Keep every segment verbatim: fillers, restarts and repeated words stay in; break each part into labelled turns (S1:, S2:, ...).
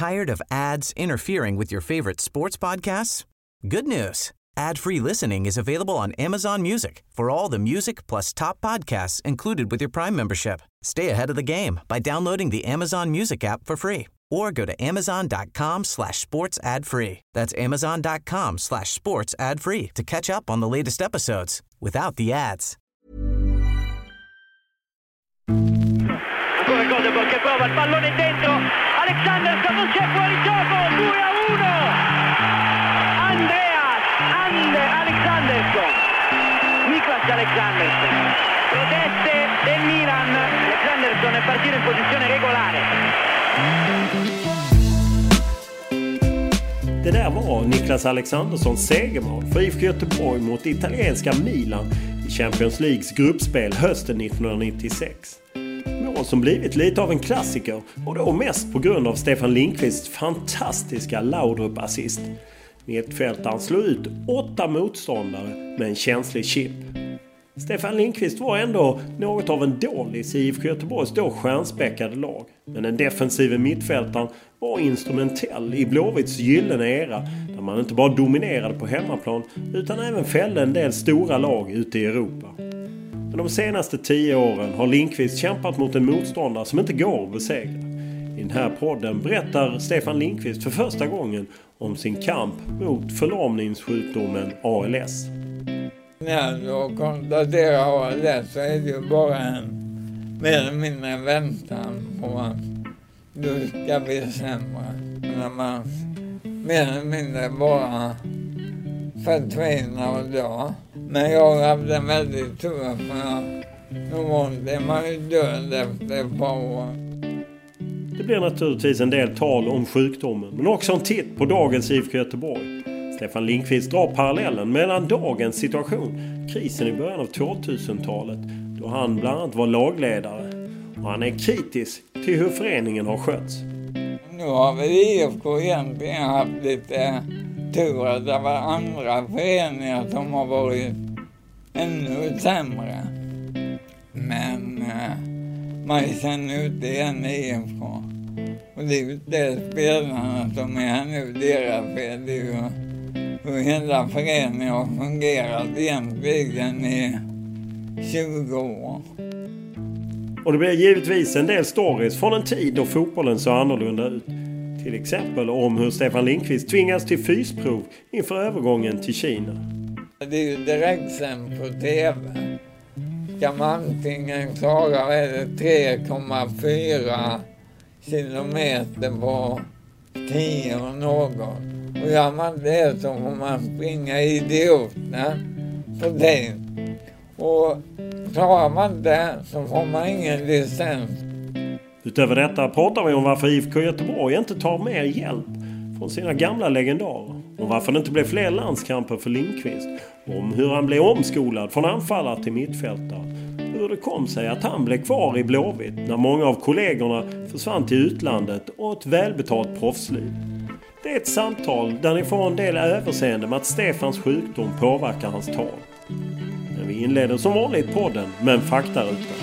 S1: Tired of ads interfering with your favorite sports podcasts? Good news. Ad-free listening is available on Amazon Music for all the music plus top podcasts included with your Prime membership. Stay ahead of the game by downloading the Amazon Music app for free or go to amazon.com slash sports ad free. That's amazon.com slash sports ad free to catch up on the latest episodes without the ads.
S2: Ancora Godebor che prova il pallone dentro. Alexandersson non c'è fuori gioco. due a uno. Andreas Ande Alexandersson. Niklas Alexandersson. Proteste del Milan. Alexandersson è partito in posizione regolare.
S3: Det där var Niklas Alexanderssons segermål för I F K Göteborg mot italienska Milan i Champions Leagues gruppspel hösten nittonhundranittiosex. Mål som blivit lite av en klassiker och då mest på grund av Stefan Lindqvists fantastiska Laudrup-assist. Mittfältaren slog ut åtta motståndare med en känslig chip. Stefan Lindqvist var ändå något av en dålig i I F K Göteborgs då stjärnspäckade lag. Men den defensiva mittfältaren var instrumentell i Blåvitts gyllene era där man inte bara dominerade på hemmaplan utan även fällde en del stora lag ute i Europa. Men de senaste tio åren har Lindqvist kämpat mot en motståndare som inte går att besegra. I den här podden berättar Stefan Lindqvist för första gången om sin kamp mot förlamningssjukdomen A L S.
S4: När du konstaterar A L S så är det ju bara en mer eller mindre väntan på att du ska bli sämre. När man mer eller mindre bara förtvinar och dör. Men jag har haft en väldigt tur för att normalt är man ju död efter ett par år.
S3: Det blir naturligtvis en del tal om sjukdomen men också en titt på dagens I F K Göteborg. Stefan Lindqvist drar parallellen mellan dagens situation, krisen i början av tvåtusentalet då han bland annat var lagledare. Och han är kritisk till hur föreningen har skötts.
S4: Nu har väl I F K egentligen haft lite tur att det var andra föreningar som har varit ännu sämre. Men eh, man känner ut igen I F K. Och det är ju det spelarna som är här nu, deras fel. Det är ju hur hela föreningen har fungerat egentligen i tjugo år.
S3: Och det blir givetvis en del stories från en tid då fotbollen så annorlunda ut. Till exempel om hur Stefan Lindqvist tvingas till fysprov inför övergången till Kina.
S4: Det är ju direkt sen på T V. Ska man antingen klara tre komma fyra kilometer på tio och något. Och gör man det så får man springa idioter på det. Och klarar man det så får man ingen licens.
S3: Utöver detta pratar vi om varför I F K Göteborg inte tar mer hjälp från sina gamla legendarer. Och varför det inte blev fler landskamper för Lindqvist. Om hur han blev omskolad från anfallare till mittfältare. Hur det kom sig att han blev kvar i Blåvitt när många av kollegorna försvann till utlandet och ett välbetalt proffsliv. Det är ett samtal där ni får en del överseende med att Stefans sjukdom påverkar hans tal. Men vi inleder som vanligt podden med en faktaruta.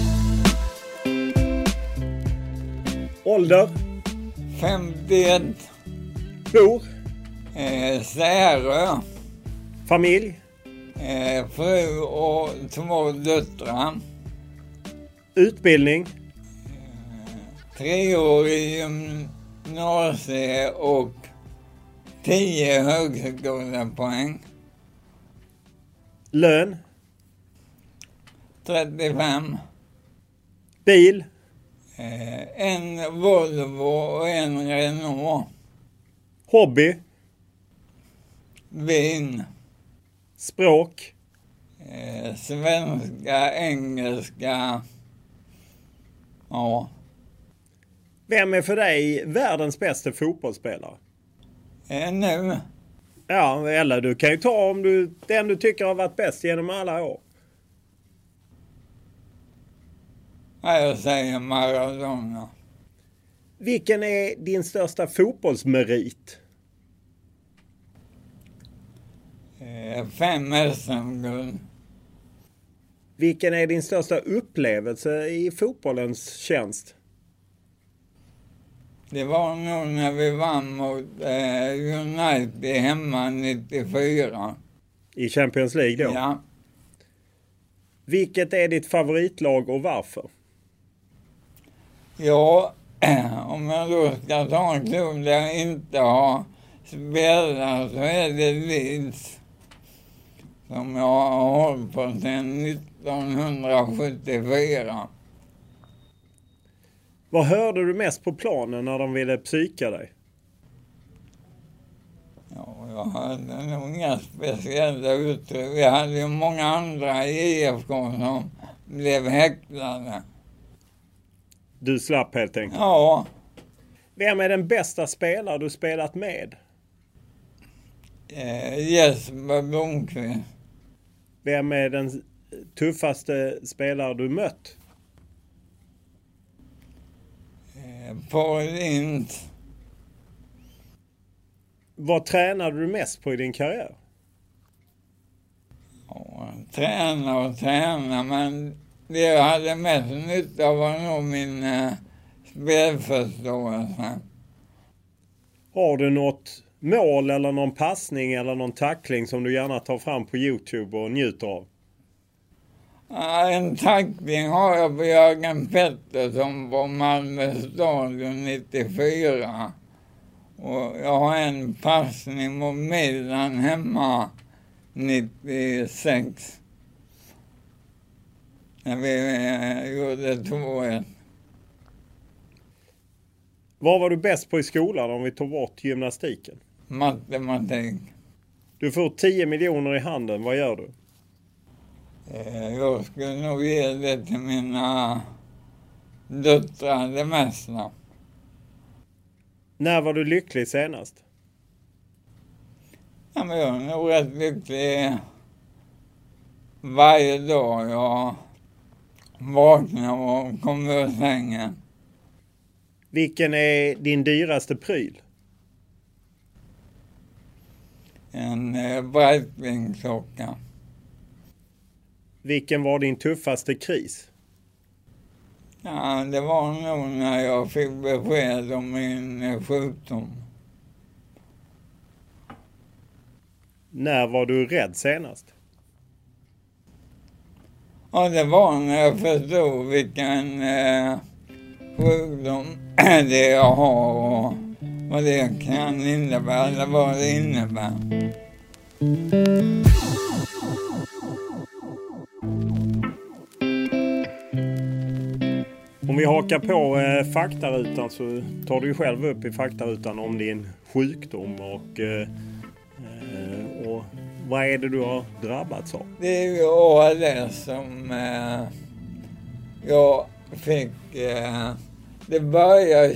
S3: Ålder?
S4: femtioett.
S3: Bor?
S4: Eh, Särö.
S3: Familj?
S4: Eh, fru och två döttrar.
S3: Utbildning?
S4: Eh, tre år i gymnasie och tio högskolepoäng.
S3: Lön?
S4: trettiofem.
S3: Bil?
S4: Eh, en Volvo och en Renault.
S3: Hobby?
S4: Vin.
S3: Språk?
S4: Eh, svenska, engelska. Ja.
S3: Vem är för dig världens bästa fotbollsspelare?
S4: Eh, nu?
S3: Ja, eller du kan ju ta om du, den du tycker har varit bäst genom alla år.
S4: Ja, jag säger Maradona.
S3: Vilken är din största fotbollsmerit?
S4: Eh, fem S M-guld.
S3: Vilken är din största upplevelse i fotbollens tjänst?
S4: Det var nog när vi vann mot eh, United hemma nittiofyra.
S3: I Champions League då?
S4: Ja.
S3: Vilket är ditt favoritlag och varför?
S4: Ja, om jag då ska ta en klubb där jag inte har spelat så är det Leeds. Som jag har hållit på sedan nittonhundrasjuttiofyra.
S3: Vad hörde du mest på planen när de ville psyka dig?
S4: Ja, jag hade nog inga speciella uttryck. Vi hade ju många andra i I F K som blev häcklade.
S3: Du slapp helt enkelt?
S4: Ja.
S3: Vem är den bästa spelare du spelat med?
S4: Eh, Jesper Blomqvist.
S3: Vem är den tuffaste spelare du mött?
S4: Eh, Paul Ince.
S3: Vad tränade du mest på i din karriär?
S4: Ja, träna och träna, men det jag hade mest nytta var nog min eh, spelförståelse.
S3: Har du något mål eller någon passning eller någon tackling som du gärna tar fram på YouTube och njuter av?
S4: Ja, en tackling har jag på Jörgen Pettersson på Malmö stadion nittiofyra. Och jag har en passning mot Milan hemma nittiosex. När vi eh, gjorde två ett.
S3: Vad var du bäst på i skolan om vi tog bort gymnastiken?
S4: Matematik.
S3: Du får tio miljoner i handen. Vad gör du?
S4: Eh, jag skulle nog ge det till mina döttrar det mesta.
S3: När var du lycklig senast?
S4: Ja, men jag är nog rätt lycklig varje dag jag vaknar och kommer ur sängen.
S3: Vilken är din dyraste pryl?
S4: En eh, Breitling-klocka.
S3: Vilken var din tuffaste kris?
S4: Ja, det var nog när jag fick besked om min eh, sjukdom.
S3: När var du rädd senast?
S4: Ja, det var när jag förstod vilken eh, sjukdom det jag har och vad det kan innebära, eller vad det innebär.
S3: Om vi hakar på eh, faktarutan så tar du ju själv upp i faktarutan om din sjukdom och, eh, och vad är det du har drabbats av?
S4: Det är ju A L S som eh, jag fick. Eh, det började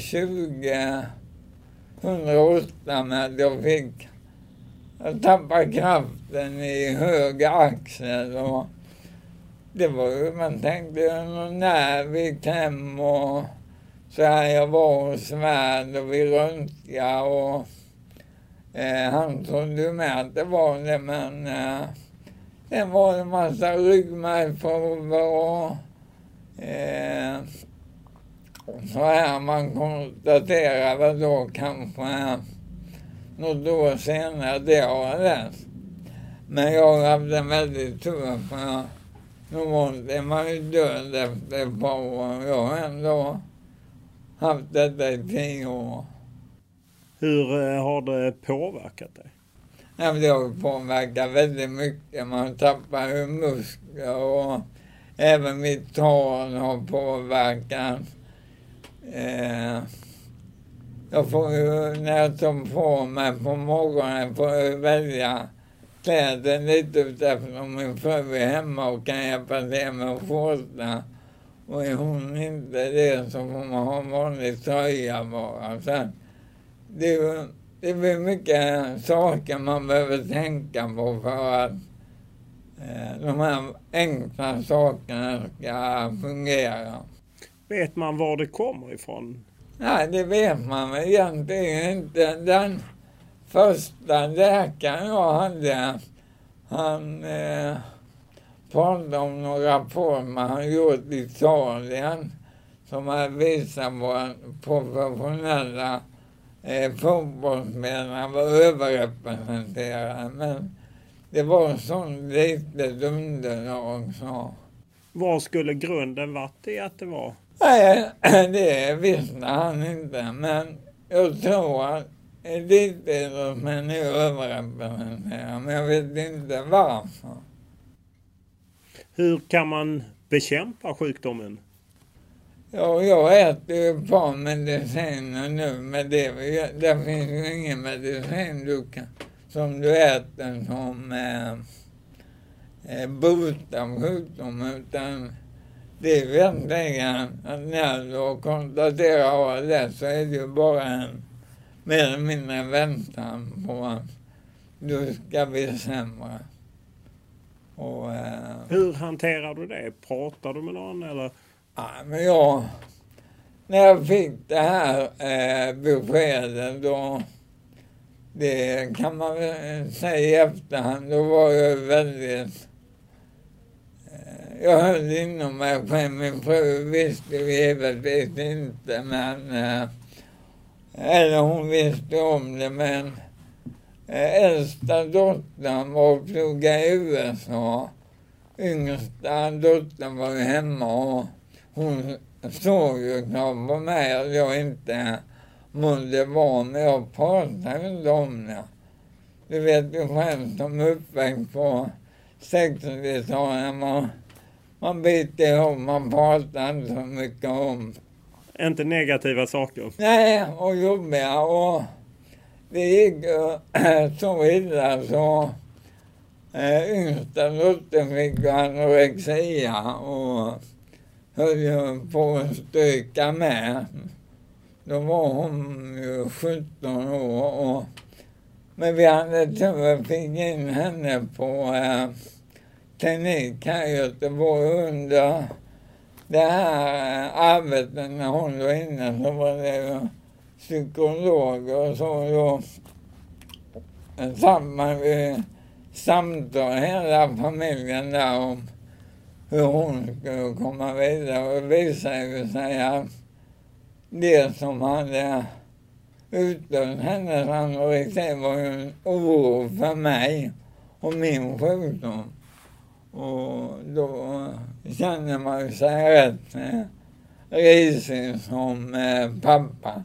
S4: tjugohundraåtta med att jag fick jag tappade kraften i höger axel och det var ju, man tänkte när vi kläm och så här jag var hos Svärd och vi röntgade och eh, han trodde ju med att det var det, men eh, det var en massa ryggmärgsprover och eh, så här man konstaterar vad då kanske något år senare det har det. Men jag har haft en väldigt tur för normalt är man ju död efter ett par år. Jag har ändå haft detta i tio år.
S3: Hur har det påverkat dig?
S4: Ja, det har påverkat väldigt mycket. Man tappar ju muskler och även mitt tal har påverkat. Eh, jag får ju, när jag tar på mig på morgonen, får jag välja kläder lite utifrån om min fru är hemma och kan hjälpa till med att skjorta. Och är hon inte det så får man ha en vanlig tröja bara. Så det, är ju, det blir mycket saker man behöver tänka på för att eh, de här enkla sakerna ska fungera.
S3: Vet man var det kommer ifrån?
S4: Nej, det vet man men egentligen inte. Den första läkaren jag hade, han eh, pratade om några former han gjort i Italien som har visat våra professionella eh, fotbollsspelare var överrepresenterade. Men det var sånt litet underlag så.
S3: Vad skulle grunden varit i att det var?
S4: Nej, det visste han inte. Men jag tror att elitidrottsmän är överrepresenterade. Men jag vet inte varför.
S3: Hur kan man bekämpa sjukdomen?
S4: Ja, jag äter ju ett par mediciner nu, men det, det finns ju ingen medicin du kan, som du äter som eh, eh, botar sjukdomen, utan det är egentligen att när du konstaterar det så är det ju bara en mer eller mindre väntan på att du ska bli sämre. Och, eh,
S3: Hur hanterar du det? Pratar du med någon eller?
S4: Ja, men jag, när jag fick det här eh, beskedet då, det kan man väl säga i efterhand, då var jag väldigt, eh, jag höll inom mig själv, min fru visste givetvis inte, men, eh, eller hon visste om det, men eh, äldsta dottern var och plugga i U S A, yngsta dottern var ju hemma och hon såg ju klart på mig att jag inte mådde bra, men jag pratade inte om det. Du vet ju själv som uppväxt på sextiotalet, man, man biter ihop, man pratar inte så mycket om.
S3: Inte negativa saker?
S4: Nej, och jobbiga. Och det gick ju så illa så äh, yngsta dottern fick ju anorexia och höll ju på att stryka med. Då var hon ju sjutton år. Och, men vi hade tur fick in henne på eh, klinik här i Göteborg under det här eh, arbetet. När hon var inne så var det ju psykologer och så. Då satt man vid samtal hela familjen där om hur hon skulle komma vidare, och det visade sig att det som hade utlöst hennes anorexi var ju en oro för mig och min sjukdom. Och då kände man sig rätt eh, risig som eh, pappa.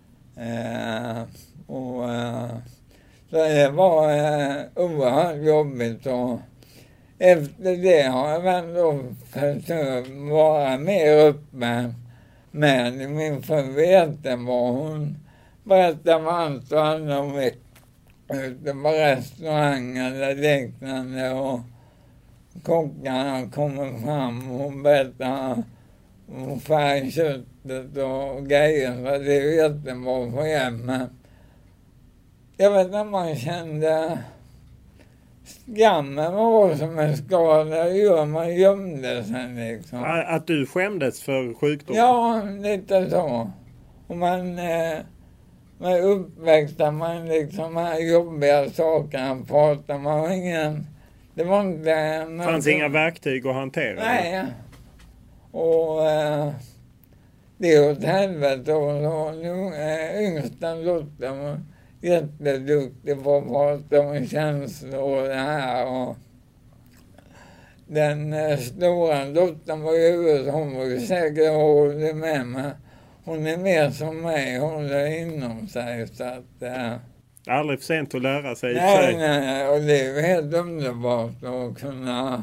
S4: Eh, och, eh, så det var eh, oerhört jobbigt. Och efter det har jag väl då försökt vara mer öppen med min fru vete vad hon berättar vad allt och alla vet ute på restauranger eller liknande, och kockarna kommer fram och berättar om färgköttet och grejer, så det är jättebra för hem. Men jag vet när man kände skammen var som en skada gör, man gömde sig liksom.
S3: Att du skämdes för sjukdom?
S4: Ja, lite så. Och man, eh, man uppväxte man liksom här jobbiga saker, pratar man ingen, det var inte...
S3: Det fanns någon, inga verktyg att hantera?
S4: Nej. Och eh, det är åt helvete, och så nu eh, yngsta dottern var jätteduktig på att prata om känslor och det här. Och den eh, stora dottern var ju, hon var ju säkert hållit med mig. Hon är mer som mig, håller inom sig, så att... Eh,
S3: det är aldrig för sent att lära sig.
S4: Nej, nej, och det är ju helt underbart att kunna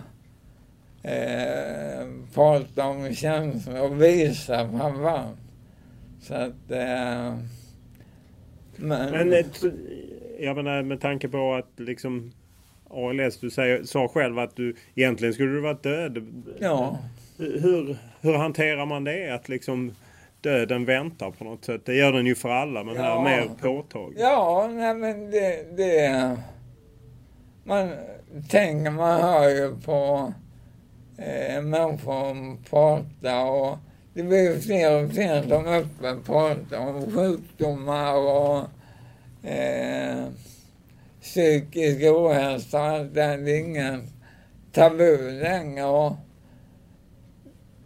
S4: eh, prata om känslor och visa framför. Så att... Eh, men...
S3: men jag menar, med tanke på att liksom A L S, du säger, sa själv att du egentligen skulle du varit död.
S4: Ja.
S3: Hur, hur hanterar man det? Att liksom döden väntar på något sätt. Det gör den ju för alla, men ja. Här mer påtagligt.
S4: Ja, nej men det, det... Man tänker, man hör ju på eh, människor prata, och det blir fler och fler som öppet pratar om sjukdomar och eh, psykisk ohälsa. Det är ingen tabu längre. Och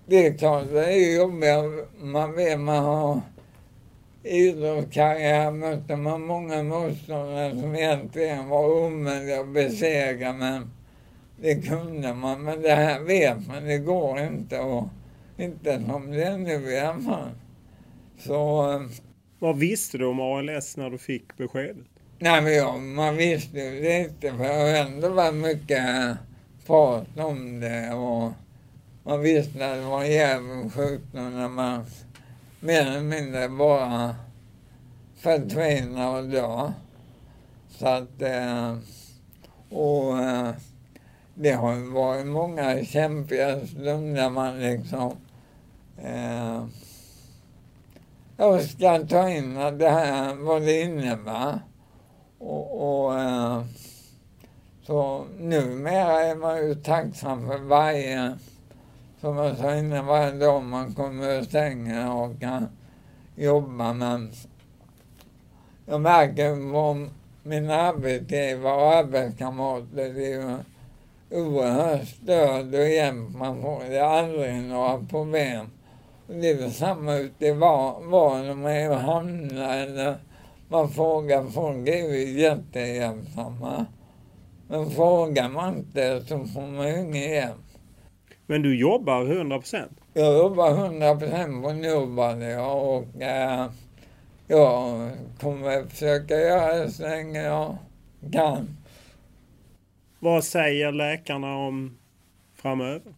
S4: det är klart, det är jobbigt. Man vet, man har idrottskarriär, mötte man många motståndare som egentligen var omöjliga att besegra, men det kunde man. Men det här vet man, det går inte, och inte som det är nu i alla fall. Så...
S3: Vad visste du om A L S när du fick beskedet?
S4: Nej, men ja, man visste ju det inte, för det har ändå varit mycket prat om det, och man visste att det var en jävla sjukdom när man mer eller mindre bara förtvinar och dör. Så att, eh, och eh, det har ju varit många kämpiga stunder man liksom eh, jag ska ta in att det här, vad det innebär. Och, och eh, så numera är man ju tacksam för varje, som jag sa innan, varje dag man kommer ur sängen och kan jobba. Men jag märker på mina arbetsgivare och arbetskamrater, det är ju oerhört stöd och hjälp man får. Det är aldrig några problem. Och det är väl samma ute i var, var de är och handlar, eller man frågar folk, är ju jättehjälpsamma. Men frågar man inte så får man ju ingen hjälp.
S3: Men du jobbar hundra procent?
S4: Jag jobbar hundra procent på Nobody, och äh, jag kommer försöka göra det så länge jag kan.
S3: Vad säger läkarna om framöver?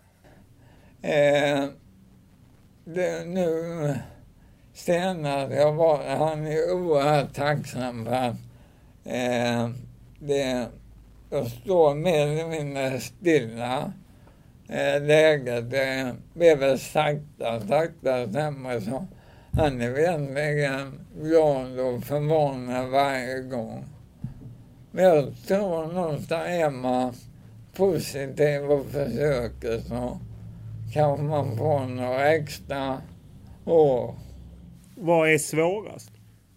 S4: Eh, det, nu senare, jag var, han är oerhört tacksam för att eh, det, jag står mer eller mindre stilla. Eh, läget det blir väl sakta, sakta sämre, så han är egentligen glad och förvånad varje gång. Men jag tror någonstans är man positiv och försöker, så kan man få några extra år.
S3: Vad är svårast?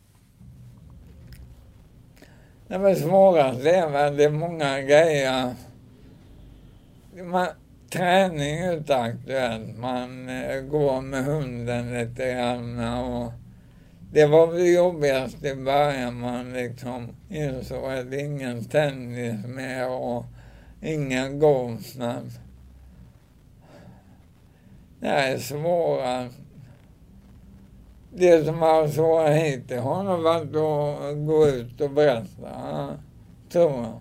S4: Det är svårast är väl det är många grejer. Man, träning är inte aktuellt. Man eh, går med hunden lite grann, och det var väl jobbigast i början. Man liksom insåg att det är ingen tennis mer och ingen golf. Men det är svåra. Det som har så hittills har nog varit att gå ut och berätta, tror jag.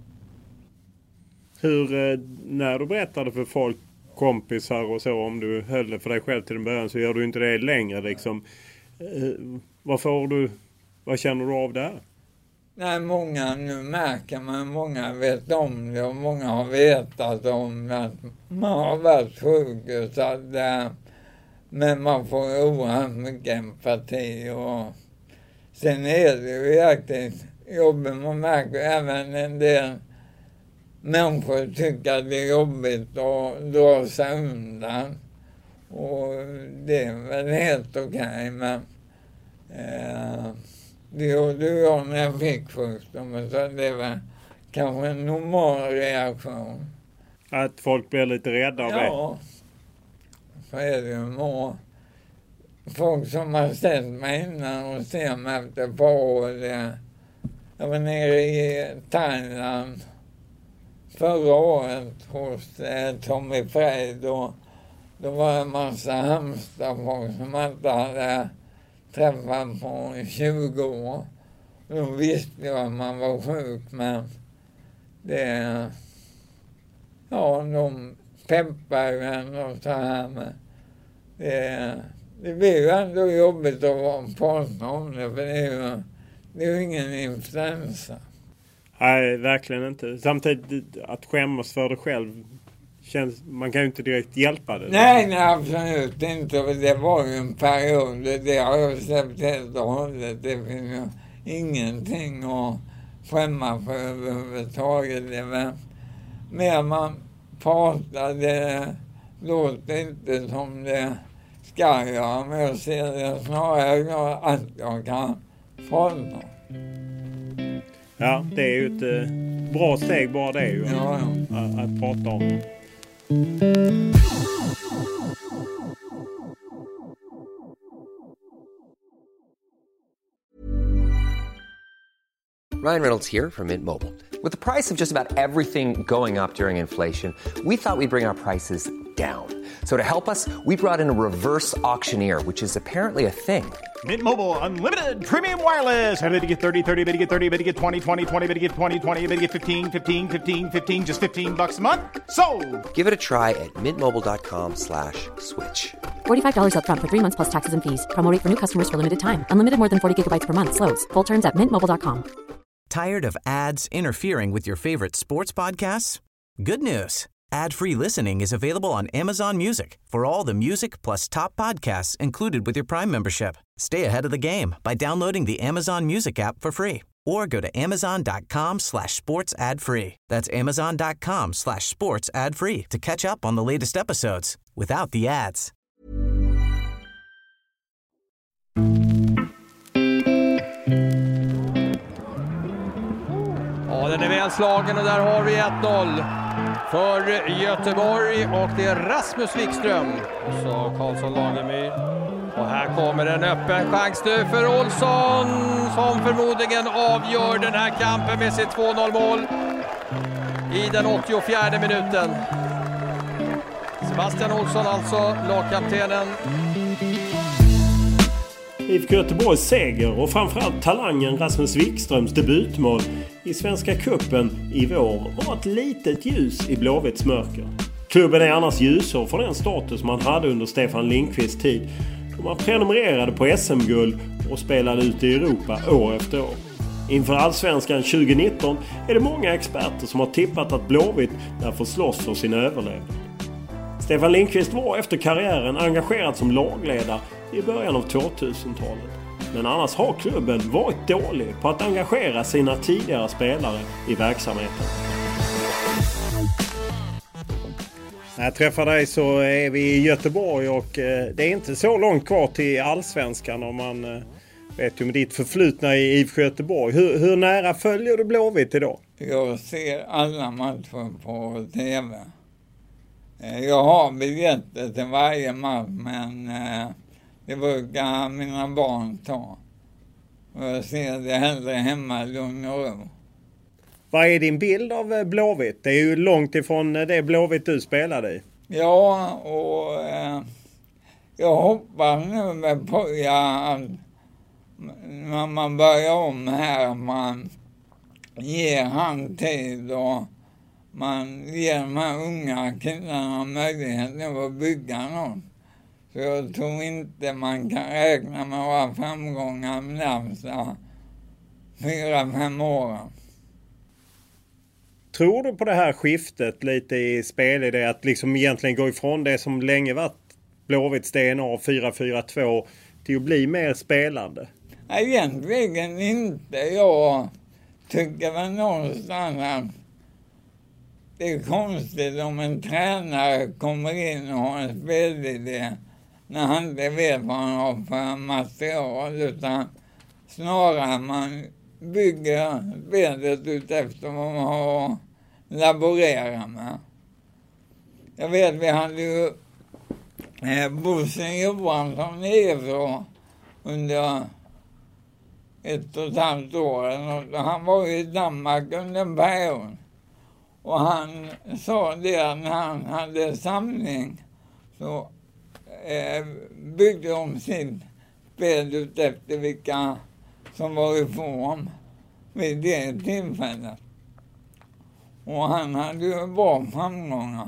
S3: Hur, när du berättade för folk, kompisar och så, om du höll det för dig själv till en början, så gör du inte det längre liksom. Vad får du, vad känner du av där?
S4: Nej, många, nu märker man, många vet om det, och många har vetat om det, att man har varit sjuk, så att det, men man får oerhört mycket empati, och sen är det ju jäkligt jobbigt. Man märker även en del människor tycker att det är jobbigt att dra sig undan, och det är väl helt okej, okay, men eh, det gjorde jag när jag fick sjukdomen, så det var kanske en normal reaktion.
S3: Att folk blir lite rädda av det?
S4: Ja, så är det ju. Och folk som har sett mig innan och ser mig efter ett par år. Jag var nere i Thailand förra året hos eh, Tommy Freid, och då var det en massa hamsterfolk som man inte hade träffat på tjugo år. Då visste jag att man var sjuk, men det, ja, de peppar ju en och så här, men det, det blir ju ändå jobbigt att prata om det, för det är ju, det är ju ingen influensa.
S3: Nej, verkligen inte. Samtidigt att skämmas för dig själv, känns, man kan ju inte direkt hjälpa det.
S4: Nej, nej, absolut inte. Det var ju en period, det har jag släppt helt och hållet. Det finns ju ingenting att skämma för överhuvudtaget. Men mer man pratar, det låter inte som det ska göra. Men jag ser det snarare att jag kan prata.
S3: Ja, det är ju ett eh, bra steg bara det ju,
S4: ja, ja.
S3: Att, att prata om.
S5: Ryan Reynolds here from Mint Mobile. With the price of just about everything going up during inflation, we thought we'd bring our prices down. So to help us, we brought in a reverse auctioneer, which is apparently a thing.
S6: Mint Mobile Unlimited Premium Wireless. How to get thirty, thirty, how to get thirty, how to get twenty, twenty, twenty, how to get twenty, twenty, how to get fifteen, fifteen, fifteen, fifteen, just fifteen bucks a month? Sold!
S5: Give it a try at mintmobile.com slash switch.
S7: forty-five dollars up front for three months plus taxes and fees. Promo rate for new customers for limited time. Unlimited more than forty gigabytes per month. Slows full terms at mint mobile dot com.
S1: Tired of ads interfering with your favorite sports podcasts? Good news. Ad-free listening is available on Amazon Music for all the music plus top podcasts included with your Prime membership. Stay ahead of the game by downloading the Amazon Music app for free or go to amazon.com slash sports ad free. That's amazon.com slash sports ad free to catch up on the latest episodes without the ads.
S8: Ja, den är väl slagen och där har vi ett noll för Göteborg och det är Rasmus Wikström och så Karlsson Lagermyr. Och här kommer en öppen chans nu för Olsson som förmodligen avgör den här kampen med sitt två noll-mål i den åttiofjärde minuten. Sebastian Olsson alltså, lagkaptenen.
S3: I F K Göteborgs seger och framförallt talangen Rasmus Wikströms debutmål i Svenska Cupen i vår var ett litet ljus i Blåvitts mörker. Klubben är annars ljusår för den status man hade under Stefan Lindqvists tid då man prenumererade på S M-guld och spelade ut i Europa år efter år. Inför Allsvenskan tjugonitton är det många experter som har tippat att Blåvitt därför slåss för sin överlevnad. Stefan Lindqvist var efter karriären engagerad som lagledare i början av tvåtusentalet. Men annars har klubben varit dålig på att engagera sina tidigare spelare i verksamheten. När jag träffar dig så är vi i Göteborg och det är inte så långt kvar till Allsvenskan om man vet ju med ditt förflutna i I F K Göteborg. Hur, hur nära följer du Blåvitt idag?
S4: Jag ser alla matcher på T V. Jag har biljetter till varje match men det brukar mina barn ta. Och jag ser det hellre hemma i lugn och ro.
S3: Vad är din bild av Blåvitt? Det är ju långt ifrån det Blåvitt du spelade i.
S4: Ja, och eh, jag hoppas nu med Poja att när man börjar om här man ger han tid och man ger de här unga killarna möjligheten att bygga något. Så jag tror inte man kan räkna med några framgångar med närmsta fyra, fem åren.
S3: Tror du på det här skiftet lite i spelidé att liksom egentligen gå ifrån det som länge varit Blåvitts D N A fyra fyra två till att bli mer spelande?
S4: Egentligen inte. Jag tycker väl någonstans att det är konstigt om en tränare kommer in och har en spelidé när han inte vet vad han har för material utan snarare man bygger spelet ut efter vad man har laborerat med. Jag vet vi hade ju eh, Bosse Johansson i Evro under ett och ett halvt år. Han var i Danmark under en period. Och han sa det när han hade samling så eh, byggde de sin spel ut efter vilka som var i form vid det tillfället. Och han hade ju bra framgångar.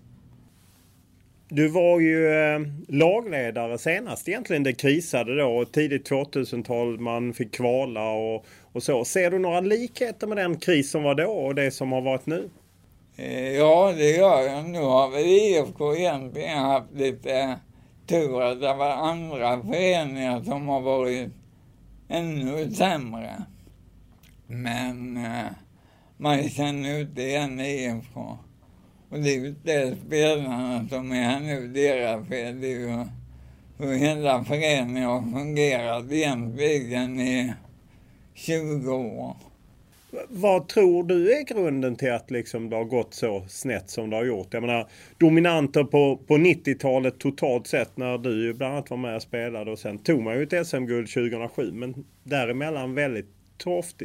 S3: Du var ju eh, lagledare senast egentligen det krisade då. Tidigt tvåtusental man fick kvala och, och så. Ser du några likheter med den kris som var då och det som har varit nu?
S4: Ja, det gör jag. Nu har väl I F K egentligen haft lite tur att det var andra föreningar som har varit ännu sämre. Men eh, man känner ut igen I F K. Och det är ju det spelarna som är här nu, deras fel. Det är ju hur hela föreningen har fungerat egentligen i tjugo år.
S3: Vad tror du är grunden till att liksom det har gått så snett som det har gjort? Jag menar, dominanter på, på nittiotalet totalt sett när du bland annat var med och spelade och sen tog man ju ett S M-guld tjugohundrasju men däremellan väldigt torftigt.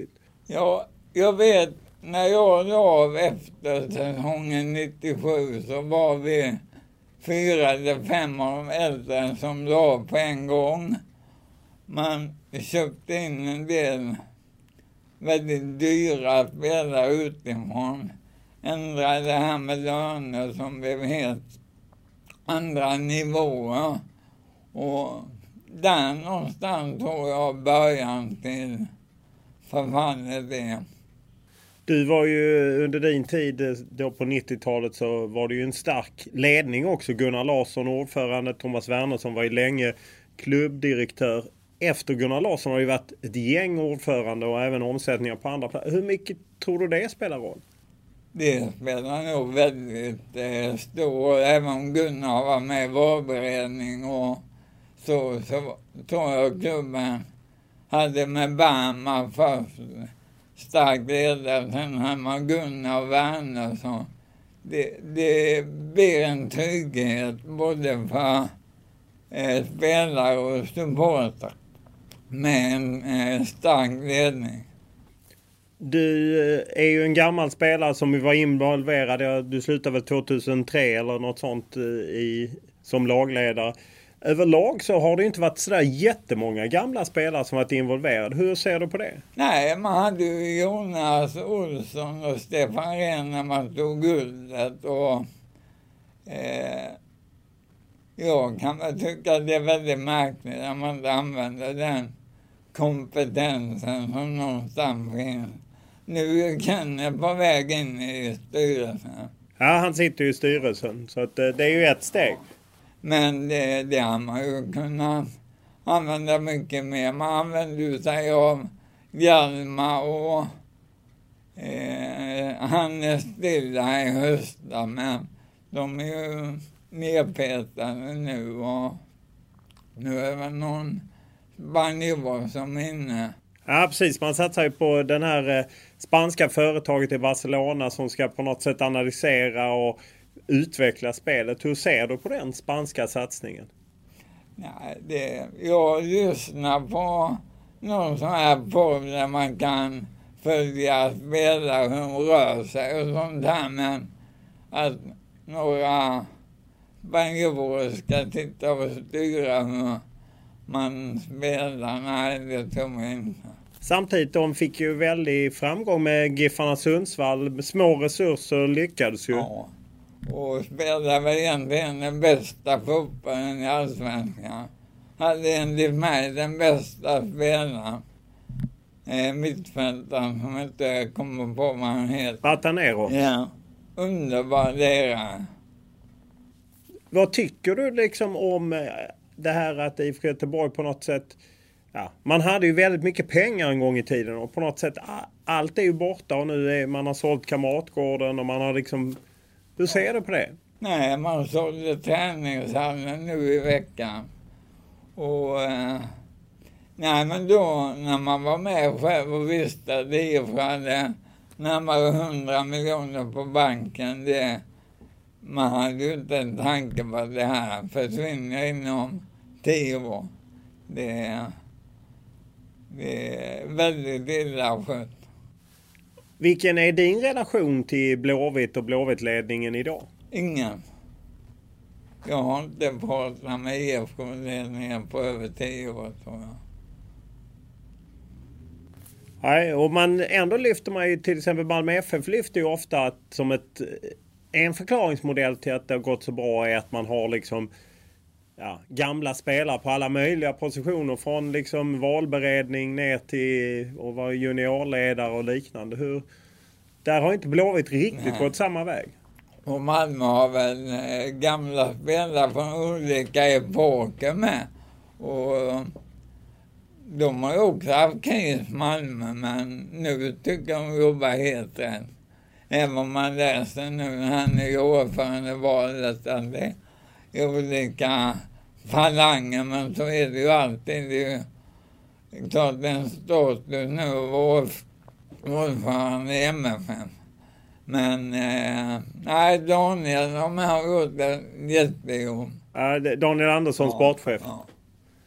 S4: Ja, jag vet, när jag la av efter säsongen nittiosju så var vi fyra eller fem av de äldre som la på en gång. Man köpte in en del väldigt dyra spelare utifrån. Ändrade det här med löner som blev helt andra nivåer. Och där någonstans tror jag början till förfallet det.
S3: Du var ju under din tid då på nittiotalet så var det ju en stark ledning också. Gunnar Larsson ordförande, Thomas Wernersson var ju länge klubbdirektör. Efter Gunnar Larsson har det ju varit ett gäng ordförande och även omsättningar på andra platser. Hur mycket tror du det spelar roll?
S4: Det spelar nog väldigt eh, stor. Även om Gunnar var med i valberedning och så, så tror jag klubben hade med Bärma först starkt ledare. Sen hade man Gunnar och Werner. Så det, det blir en trygghet både för eh, spelare och supportrar med en eh, stark ledning.
S3: Du är ju en gammal spelare som var involverad. Du slutade väl tjugohundratre eller något sånt i, som lagledare. Överlag så har det inte varit sådär jättemånga gamla spelare som varit involverade. Hur ser du på det?
S4: Nej, man hade ju Jonas Olsson och Stefan Rehn när man tog guldet. Och eh, jag kan väl tycka att det är väldigt märkligt att man inte använder den kompetensen som någonstans finns. Nu är Kenneth på väg in i styrelsen.
S3: Ja, han sitter ju i styrelsen. Så att, det är ju ett steg.
S4: Men det, det har man ju kunnat använda mycket mer. Man använder ju sig av Hjalmar och eh, han är stilla i hösta. Men de är ju nedpetade nu och nu är väl någon Banjor som är inne.
S3: Ja, precis. Man satsar ju på den här eh, spanska företaget i Barcelona som ska på något sätt analysera och utveckla spelet. Hur ser du på den spanska satsningen?
S4: Nej, det, jag lyssnar på någon sån här form där man kan följa spelare, hur de rör sig och sånt där. Men att några Banjor ska titta och styra hur man spelar, nej, det tror jag inte.
S3: Samtidigt, de fick ju väldigt framgång med Giffarna Sundsvall. Med små resurser lyckades ju.
S4: Ja, och spelade väl egentligen den bästa fotbollen i Allsvenskan. Hade enligt mig den bästa spelaren. Eh, mittfältaren som inte kommer på vad han heter.
S3: Batanero.
S4: Ja, underbar lirare.
S3: Vad tycker du liksom om det här att I F K Göteborg på något sätt... Ja, man hade ju väldigt mycket pengar en gång i tiden och på något sätt allt är ju borta och nu är man har sålt Kamratgården och man har liksom... Hur ser du på det?
S4: Nej, man sålde träningshallen nu i veckan. Och... Eh, nej, men då när man var med själv och visste att I F K hade närmare hundra miljoner på banken, det... Man hade ju inte en tanke på att det här försvinner inom tio år. Det är, det är väldigt illa skött.
S3: Vilken är din relation till Blåvitt och Blåvitt-ledningen idag?
S4: Ingen. Jag har inte pratat med I F K-ledningen på över tio år, tror jag.
S3: Nej, och man ändå lyfter man ju till exempel Malmö F F lyfter ju ofta att som ett... En förklaringsmodell till att det har gått så bra är att man har liksom ja, gamla spelare på alla möjliga positioner. Från liksom valberedning ner till att vara juniorledare och liknande. Hur, där har inte Blåvitt riktigt Nej. gått samma väg.
S4: Och Malmö har väl eh, gamla spelare från olika epoker med. Och de har ju också haft kris Malmö, men nu tycker de jobbar helt rätt. Även om man läser nu här nya ordförande valet att det är olika falanger, men så är det ju alltid. Det är ju klart en status nu att vara ordförande i M F F. Men eh, nej, Daniel, de har gjort det jättejobb.
S3: Daniel Andersson, ja, sportchef. Ja.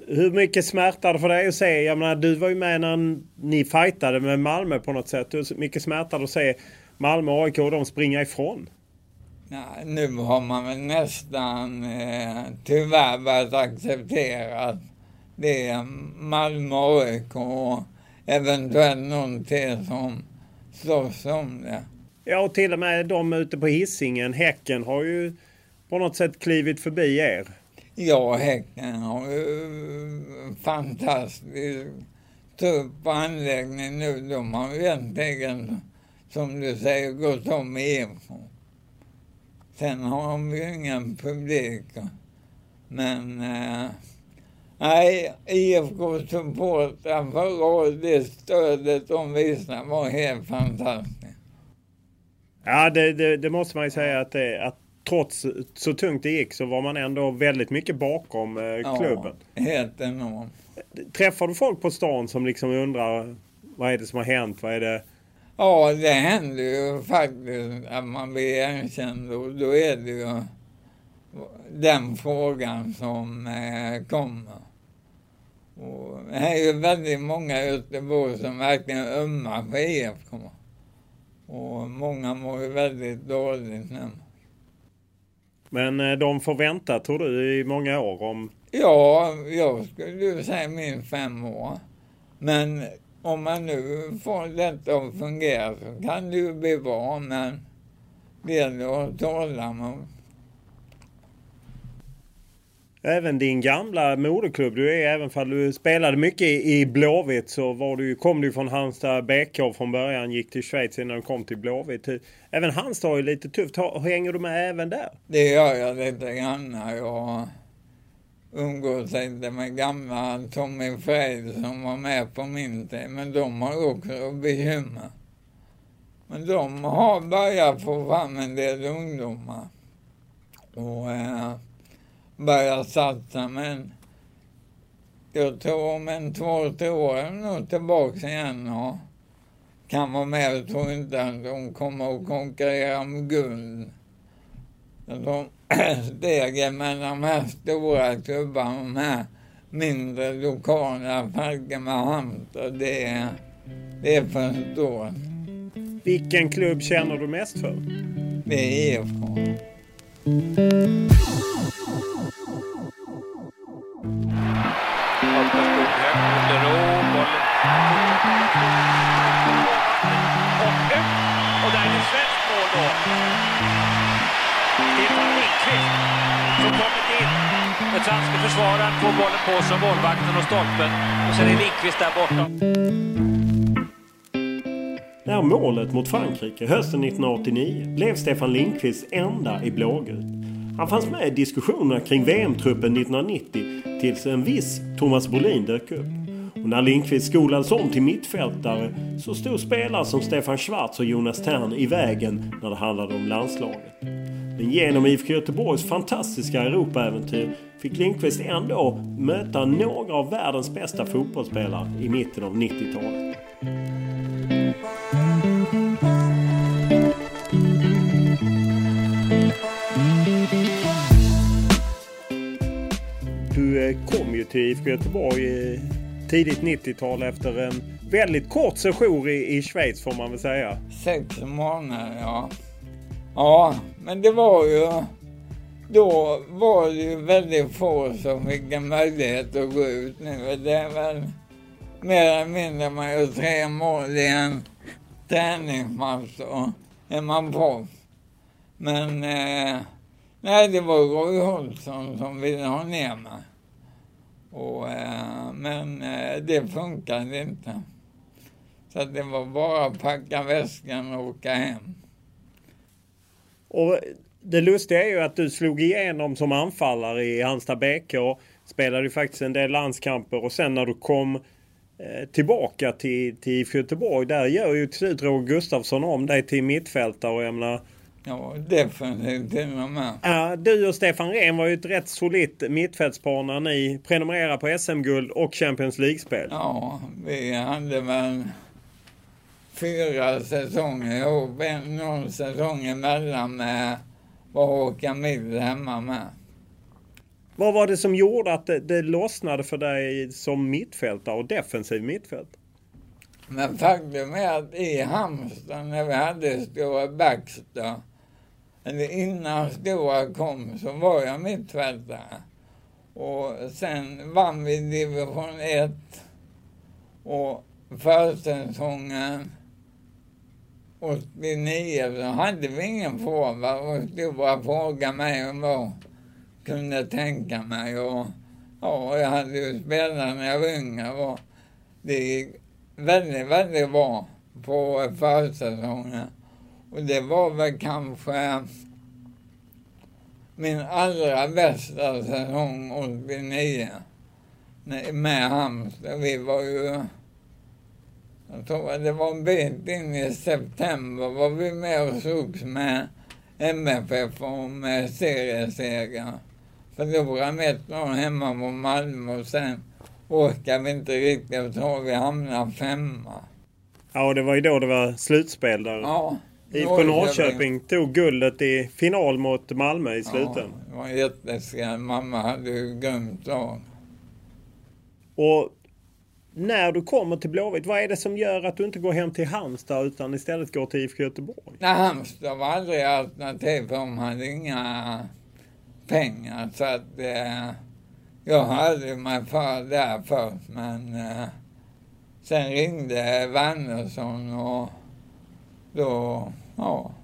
S3: Hur mycket smärtade för dig att se? Jag menar, du var ju med när ni fightade med Malmö på något sätt. Hur mycket smärtade att se Malmö och A I K och de springa ifrån?
S4: Nej, nu har man väl nästan eh, tyvärr börjat acceptera att det är Malmö och A I K och eventuellt någon till som slåss om det.
S3: Ja, och till och med de ute på Hisingen, Häcken, har ju på något sätt klivit förbi er.
S4: Ja, Häcken har ju fantastiskt tuff anläggning nu. De har ju egentligen, som du säger, gått om i E F K. Sen har de ju ingen publik. Men eh, nej, E F K-supportrar förra året, det stödet de visade var helt fantastiskt.
S3: Ja, det, det, det måste man ju säga att, det, att trots så tungt det gick så var man ändå väldigt mycket bakom eh, klubben.
S4: Ja, helt enormt.
S3: Träffar du folk på stan som liksom undrar vad är det som har hänt? Vad är det?
S4: Ja, det händer ju faktiskt att man blir erkänd och då är det ju den frågan som eh, kommer. Och det är ju väldigt många i Göteborg som verkligen ömmar för E F K. Och många mår ju väldigt dåligt nu.
S3: Men eh, de får vänta, tror du, i många år om...
S4: Ja, jag skulle säga minst fem år. Men om man nu får detta att fungera så kan det ju bli bra, men det gäller att tåla med.
S3: Även din gamla moderklubb, du är, även för du spelade mycket i Blåvitt så var du, kom du från Halmstad B K från början, gick till Schweiz innan du kom till Blåvitt. Även Halmstad är ju lite tufft. Hur hänger du med även där?
S4: Det gör jag lite grann. Jag umgås inte med gamla Tommy Freid som var med på min tid, men de har också bekymmer. Men de har börjat få fram en del ungdomar och eh, börjat satsa, men jag tror om en två, tre år är nog tillbaka igen och kan vara med. Jag tror inte att de kommer att konkurrera om guld. De stegen med de här stora klubbarna, de här mindre lokala Falkenberg och Halmstad, det är, det är för stort.
S3: Vilken klubb känner du mest för?
S4: Det är E F K.
S9: Och där är det svenskt mål då. Stefan Lindqvist som kommit in. Den svenska försvararen får bollen på som målvakten och stolpen. Och sen är Lindqvist där borta.
S3: När målet mot Frankrike hösten nittonhundraåttionio blev Stefan Lindqvist enda i blågult. Han fanns med i diskussionerna kring V M-truppen nittonhundranittio tills en viss Thomas Brolin dök upp. Och när Lindqvist skolades om till mittfältare så stod spelare som Stefan Schwarz och Jonas Tern i vägen när det handlade om landslaget. Men genom I F K Göteborgs fantastiska Europaäventyr fick Lindqvist ändå möta några av världens bästa fotbollsspelare i mitten av nittiotalet. Du kom ju till I F K Göteborg i tidigt nittiotal efter en väldigt kort session i, i Schweiz får man väl säga.
S4: Sex månader, ja. Ja, men det var ju... Då var det ju väldigt få som fick en möjlighet att gå ut nu. Det är väl mer eller mindre man gör tre mål i en träningsmatch och är man på. Men eh, nej, det var Roy Hodgson som ville ha ner mig. Och, eh, men eh, det funkade inte. Så det var bara att packa väskan och åka hem.
S3: Och det lustiga är ju att du slog igenom som anfallare i Halmstad B K. Spelade ju faktiskt en del landskamper. Och sen när du kom eh, tillbaka till, till I F K Göteborg. Där gör ju till slut Roger Gustafsson om dig till mittfältare. Och jag menar,
S4: ja, definitivt till och med.
S3: Ja, du och Stefan Rehn var ju ett rätt solitt mittfältspar när ni prenumererade på S M-guld och Champions League-spel.
S4: Ja, vi hade väl fyra säsonger ihop. Någon säsong emellan med vad Håkan Mild hemma med.
S3: Vad var det som gjorde att det, det lossnade för dig som mittfältare och defensiv mittfältare?
S4: Men faktum är att i Halmstad när vi hade Stora Baxter, eller innan Stora kom, så var jag mittfältare. Och sen vann vi division ett och försäsongen åttionio så hade vi ingen forward och Stora frågade mig om jag kunde tänka mig. Och ja, jag hade ju spelat när jag var yngre och det gick väldigt, väldigt bra på försäsongen. Och det var väl kanske min allra bästa säsong åttionio med Halmstad. Vi var ju, jag tror att det var en bit in i september var vi med och slogs med M F F om serieseger. Förlorade med ett år hemma mot Malmö och sen orkade vi inte riktigt så vi hamnade femma.
S3: Ja, och det var ju då det var slutspel där.
S4: Ja.
S3: I på Norrköping tog guldet i final mot Malmö i sluten.
S4: Ja, det var jätteskrämt. Mamma hade ju glömt lag.
S3: Och när du kommer till Blåvitt, vad är det som gör att du inte går hem till Halmstad utan istället går till I F K Göteborg?
S4: Nej, Halmstad var aldrig alternativ för de hade inga pengar. Så att eh, jag hade mig för där först. Men eh, sen ringde Wernersson och då, ja.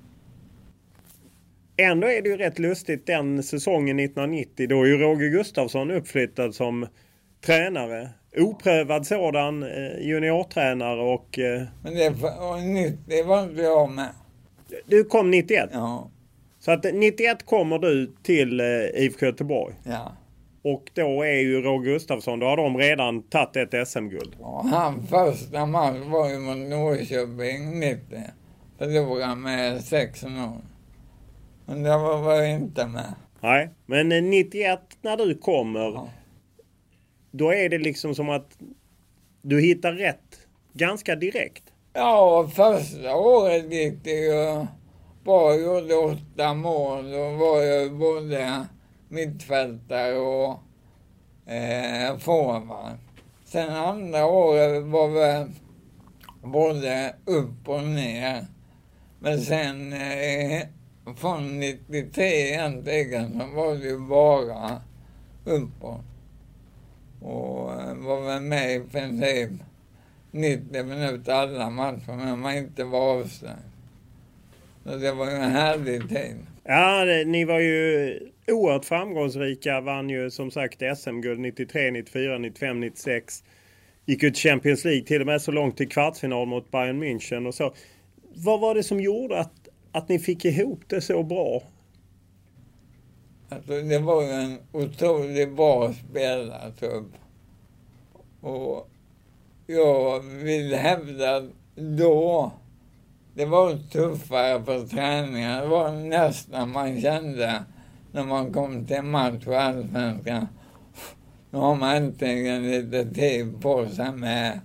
S3: Ändå är det ju rätt lustigt den säsongen nittonhundranittio. Då är ju Roger Gustafsson uppflyttad som tränare. Oprövad sådan juniortränare och...
S4: Men det, och nittio var inte jag med.
S3: Du kom nittioett?
S4: Ja.
S3: Så att nittioett kommer du till I F K Göteborg?
S4: Ja. Och
S3: då är ju Roger Gustafsson, då har de redan tagit ett S M-guld.
S4: Ja, han första match var ju mot Norrköping nittio. Förlorade med sex noll. Men det var, var jag inte med.
S3: Nej, men nittioett när du kommer, ja. Då är det liksom som att du hittar rätt ganska direkt.
S4: Ja, första året gick det ju bara gjorde åtta mål. Då var jag både mittfältare och eh, forward. Sen andra året var vi både upp och ner. Men sen eh, från nittiotre egentligen så var det ju bara uppåt. Och var väl med i princip nittio minuter alla matcher, men man inte var avstängd. Så det var ju en härlig tid.
S3: Ja, det, ni var ju oerhört framgångsrika. Vann ju som sagt S M-guld nittiotre, nittiofyra, nittiofem, nittiosex. Gick ut Champions League till och med så långt till kvartsfinal mot Bayern München och så. Vad var det som gjorde att, att ni fick ihop det så bra?
S4: Alltså, det var ju en otroligt bra spelartrupp. Och jag vill hävda att då det var tuffare på träningar. Det var nästan man kände när man kom till match och allsvenskan. Nu har man äntligen lite tid på sig med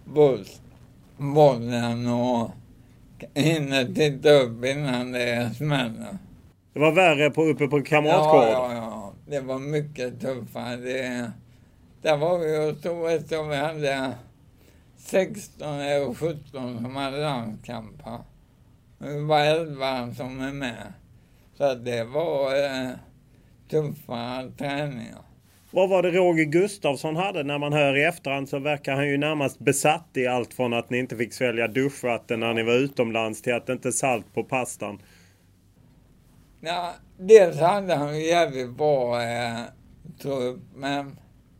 S4: bollen och hinner titta upp innan det smäller.
S3: Det var värre på, uppe på kamratgården.
S4: Ja, ja, ja. Det var mycket tuffare. Det, det var ju så att vi hade sexton och sjutton som hade landskamper. Vi var elva som är med. Så det var eh, tuffa träningar.
S3: Vad var det Roger Gustafsson hade? När man hör i efterhand så verkar han ju närmast besatt i allt från att ni inte fick svälja duschvatten när ni var utomlands till att det inte salt på pastan.
S4: Ja, dels hade han ju jävligt bra eh, trupp, men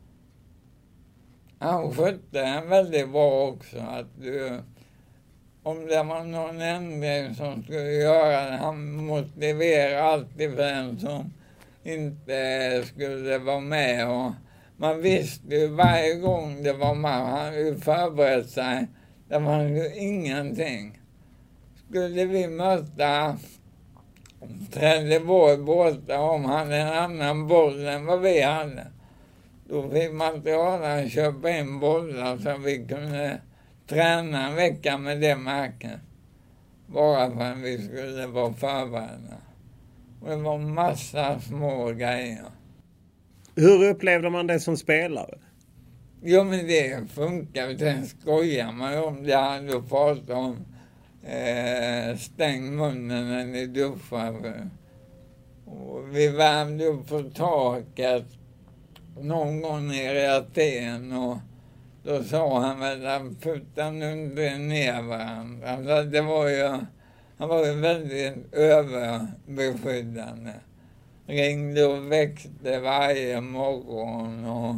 S4: han skötte en väldigt bra också. Att du, om det var någon ändring som skulle göra det, han motiverade alltid för en som inte skulle vara med. Och man visste ju varje gång det var man, han ju förberett sig, det var ju ingenting. Skulle vi möta Trelleborg borta om han hade en annan boll än vad vi hade. Då fick materialen köpa in bollar så vi kunde träna en vecka med det märket. Bara för att vi skulle vara förberedda. Och det var massa små grejer.
S3: Hur upplevde man det som spelare?
S4: Jo, men det funkar. Sen skojar man om det. Han då pratar om eh, stäng munnen när ni duschar. Och vi värmde upp på taket någon gång nere i Aten och då sa han väl att putta nu inte ner varandra. Alltså det var ju, han var ju väldigt överbeskyddande. Ringde och väckte varje morgon och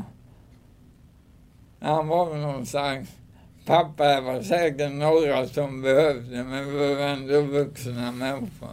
S4: han var väl någon slags pappa. Det var säkert några som behövde, men vi var ändå vuxna människor.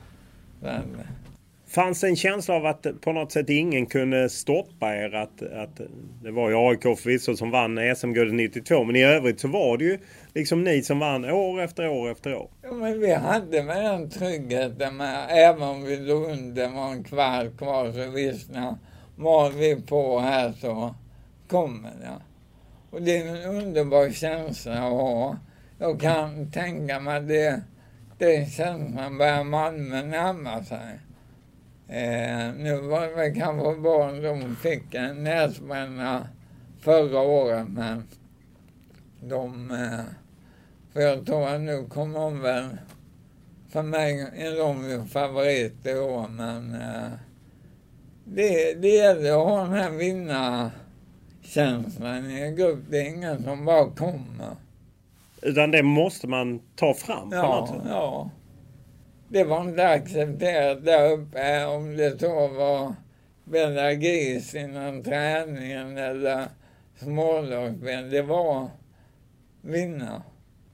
S3: Fanns det en känsla av att på något sätt ingen kunde stoppa er? Att, att det var ju A I K förvisso som vann S M-guldet nittiotvå, men i övrigt så var det ju liksom ni som vann år efter år efter år.
S4: Ja, men vi hade med den tryggheten, med, även om vi låg under var en kvart kvar så visste var vi på här så kommer det. Och det är en underbar känsla att ha. Jag kan tänka mig att det, det känslan börjar Malmö närma sig. Eh, nu var det väl kanske barn som fick en näsbränna förra året, men de, eh, för jag tror att nu kommer de väl, för mig är de ju favorit i år, men eh, det, det gäller att ha den här vinnarkänslan i en grupp. Det är ingen som bara kommer.
S3: Utan det måste man ta fram på
S4: ja,
S3: något sätt.
S4: Ja, det var inte accepterat där uppe om det så var bälla gris innan träningen eller smålagsspel. Det var vinna.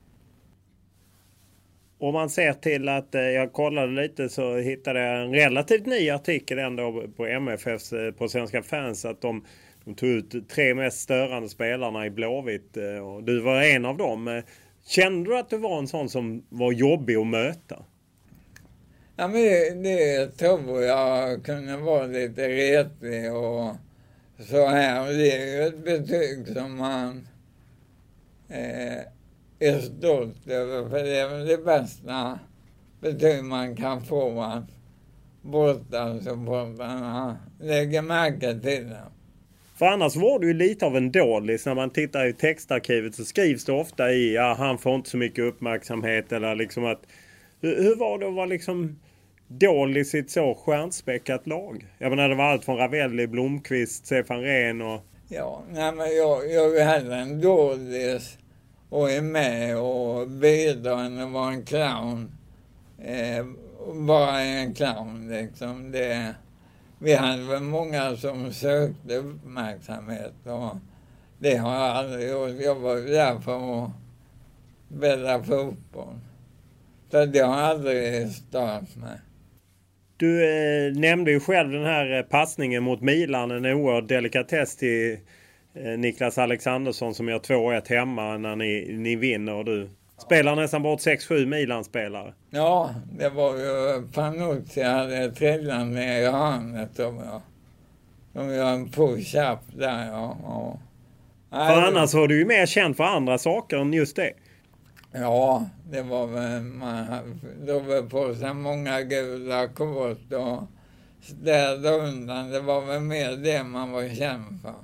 S3: Om man ser till att eh, jag kollade lite så hittade jag en relativt ny artikel ändå på M F F:s eh, på Svenska Fans att de, de tog ut tre mest störande spelarna i Blåvitt eh, och du var en av dem. Eh, kände du att du var en sån som var jobbig att möta?
S4: Ja, men det, det tror jag kunde vara lite retig och så här. Och det är ju ett betyg som man eh, är stolt över. För det är väl det bästa betyg man kan få, att bortasupportrarna lägger märke till det.
S3: För annars var du ju lite av en dålig. När man tittar i textarkivet så skrivs det ofta i ja, han får inte så mycket uppmärksamhet. Eller liksom att, hur, hur var det att vara liksom dålig i sitt så stjärnspäckat lag? Jag menar, det var allt från Ravelli, Blomqvist, Stefan Rehn och...
S4: Ja, nej, men jag, jag är hellre en dålig och är med och bidrar än att vara en clown. Eh, bara en clown liksom. Det, vi hade väl många som sökte uppmärksamhet och det har jag aldrig gjort. Jag var där för att spela fotboll. Så det har aldrig stört mig.
S3: Du eh, nämnde ju själv den här eh, passningen mot Milan. En oerhörd delikatess till eh, Niklas Alexandersson som gör två ett hemma när ni, ni vinner. Och du spelar nästan bort sex sju Milan-spelare.
S4: Ja, det var ju Panucci hade trillat ner i hörnet tror jag. De gör en push-up där, ja. Och...
S3: För annars var du ju mer känd för andra saker än just det.
S4: Ja, det var väl, man drog på sig många gula kort och städade undan. Det var väl mer det man var känd för.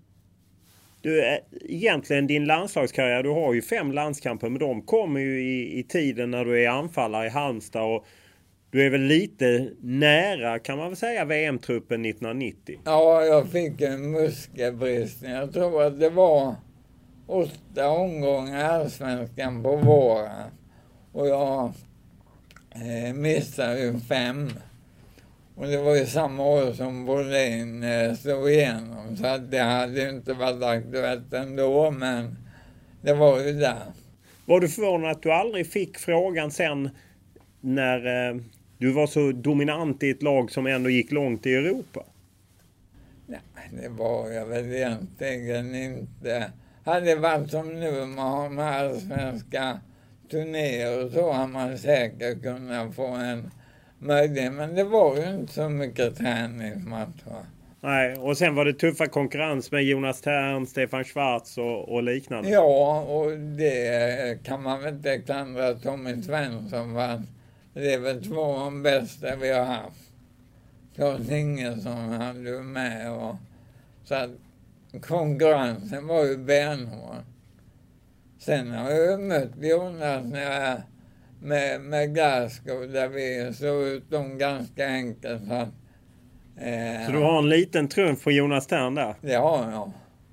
S3: Du, egentligen din landslagskarriär, du har ju fem landskamper, men de kommer ju i, i tiden när du är anfallare i Halmstad och du är väl lite nära, kan man väl säga, V M-truppen nittonhundranittio?
S4: Ja, jag fick en muskelbristning. Jag tror att det var åtta omgångar allsvenskan på våren och jag eh, missade ju fem. Och det var ju samma år som Bolin eh, slog igenom, så att det hade ju inte varit aktuellt ändå, men det var ju där.
S3: Var du förvånad att du aldrig fick frågan sen när eh, du var så dominant i ett lag som ändå gick långt i Europa?
S4: Nej, det var jag väl egentligen inte. Hade det varit som nu man har med allsvenska turnéer och så har man säkert kunnat få en möjlighet. Men det var ju inte så mycket träningsmatcher.
S3: Nej, och sen var det tuffa konkurrens med Jonas Tern, Stefan Schwarz och, och liknande.
S4: Ja, och det kan man väl inte klandra Tommy Svensson för. Det är väl två av de bästa vi har haft. Claes Ingesson hade ju med och Så att konkurrensen var ju benhård. Sen har jag mött Jonas när, med, med Glasgow där vi såg ut dem ganska enkelt. Så, att,
S3: eh, så du har en liten trumf från Jonas Tern där?
S4: Det har jag.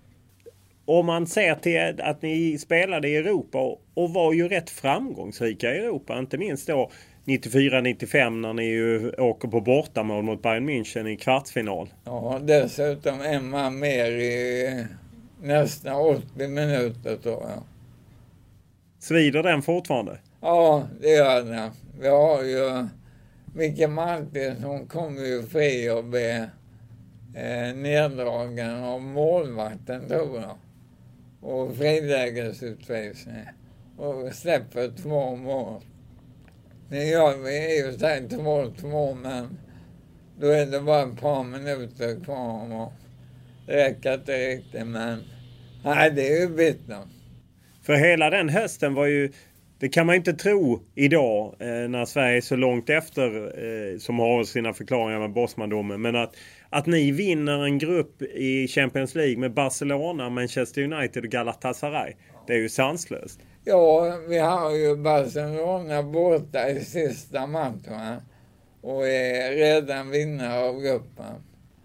S3: Om man ser till att ni spelade i Europa och var ju rätt framgångsrika i Europa, inte minst då nittiofyra nittiofem när ni ju åker på bortamål mot Bayern München i kvartsfinal.
S4: Ja, dessutom en man mer i nästan åttio minuter tror jag.
S3: Svider den fortfarande?
S4: Ja, det gör det. Vi har ju Micke Martin som kommer ju fri och blir eh, neddragen av målvakten tror jag. Och frilägesutvisning. Och släpper två mål. Nu gör vi ju sig två två men då är det bara ett par minuter kvar och det räcker inte riktigt men nej det är ju bittert.
S3: För hela den hösten var ju, det kan man inte tro idag eh, när Sverige är så långt efter eh, som har sina förklaringar med Bosmandomen. Men att, att ni vinner en grupp i Champions League med Barcelona, Manchester United och Galatasaray. Det är ju sanslöst.
S4: Ja, vi har ju Barcelona borta i sista matchen och är redan vinnare av gruppen.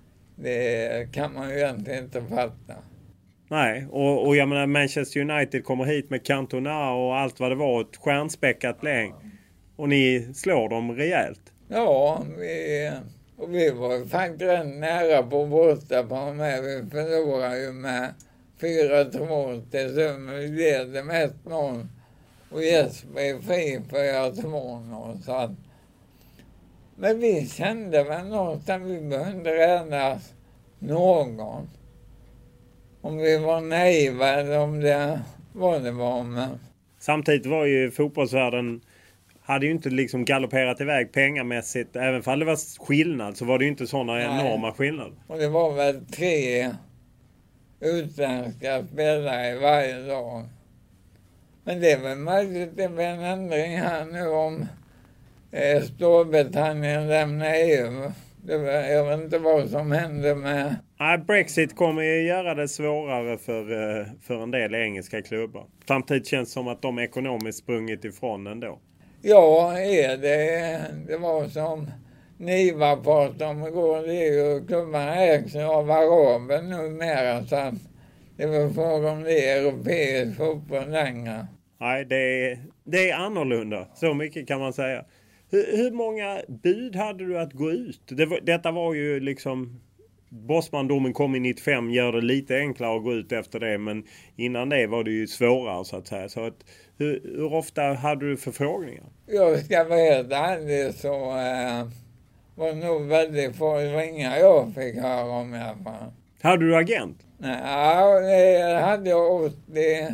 S4: Det kan man ju egentligen inte fatta.
S3: Nej, och, och jag menar Manchester United kommer hit med Cantona och allt vad det var, ett stjärnspäckat läng. Och ni slår dem rejält.
S4: Ja, vi, och vi var faktiskt rätt nära på borta på med. Vi förlorade ju med fyra två till Summer. Vi leder med ett mål. Och Jesper är fri för jag två noll. Så att, men vi kände väl någonstans vi behövde räddas någon. Om vi var naiva eller om det var det var. Men...
S3: Samtidigt var ju fotbollsvärlden hade ju inte liksom galopperat iväg pengamässigt. Även om det var skillnad så var det ju inte sådana Nej. enorma skillnader.
S4: Och det var väl tre utländska spelare i varje dag. Men det är väl möjligt det blir en ändring här nu om eh, Storbritannien lämnar E U. Det var, jag vet inte vad som händer med...
S3: Nej, Brexit kommer ju göra det svårare för, för en del engelska klubbar. Samtidigt känns det som att de ekonomiskt sprungit ifrån ändå.
S4: Ja, är det. Det var som Niva pratade om igår. Det är ju klubbarna ägs av araber numera. Så att det var fråga om det europeisk fotboll längre.
S3: Nej, det är, det är annorlunda. Så mycket kan man säga. Hur, hur många bud hade du att gå ut? Det var, detta var ju liksom... Bosmandomen kom i nittiofem, gör det lite enklare att gå ut efter det. Men innan det var det ju svårare så att säga. Så att, hur, hur ofta hade du förfrågningar?
S4: Jag ska vara helt ärlig så äh, var det nog väldigt få ringar jag fick höra om i alla fall.
S3: Hade du agent?
S4: Nej, det hade jag åttionio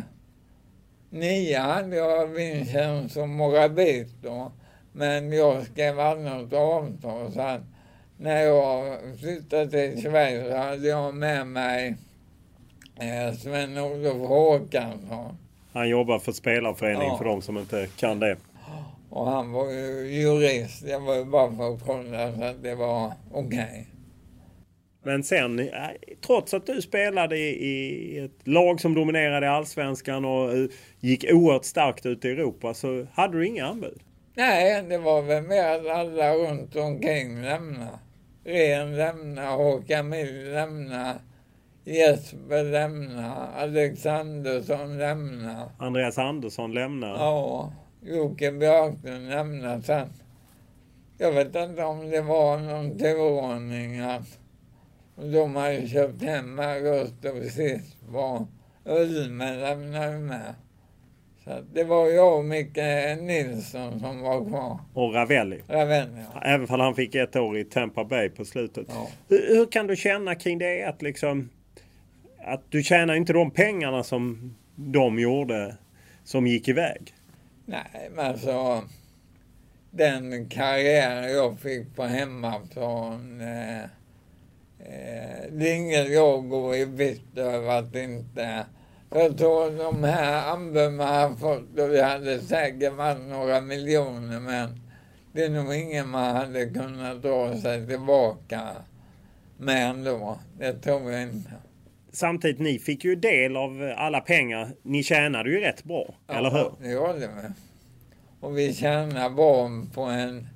S4: hade jag Vincenzo Morabito. Men jag skrev aldrig något avtal så att när jag flyttade till Schweiz så hade jag med mig eh, Sven-Olof Håkansson.
S3: Han jobbar för spelarföreningen ja. För de som inte kan det.
S4: Och han var ju jurist. Det var ju bara för att kolla så att det var okej. Okay.
S3: Men sen, trots att du spelade i ett lag som dominerade Allsvenskan och gick oerhört starkt ut i Europa så hade du inga anbud?
S4: Nej, det var väl mer att alla runt omkring lämna. Ren lämna, Håkan Mill lämna, Jesper lämna, Alexandersson lämna.
S3: Andreas Andersson lämna.
S4: Ja, Jocke Björklund lämna sen. Jag vet inte om det var någon turordning att de hade köpt hem Augusto och sist var Ulme lämnade med. Så det var jag och Micke Nilsson som var kvar.
S3: Och Ravelli.
S4: Ravelli, ja.
S3: Även om han fick ett år i Tampa Bay på slutet.
S4: Ja.
S3: Hur, hur kan du känna kring det att liksom att du tjänar inte de pengarna som de gjorde som gick iväg?
S4: Nej, men så den karriär jag fick på hemmaplan eh, eh, det är inget jag går i vitt över att inte... Jag tror de här anbuden har fått och vi hade säkert varit några miljoner men det är nog ingen man hade kunnat dra sig tillbaka med ändå. Det tror jag inte.
S3: samtidigt, ni fick ju del av alla pengar. Ni tjänade ju rätt bra,
S4: Ja,
S3: eller hur?
S4: det gjorde vi. Och vi tjänade bra på en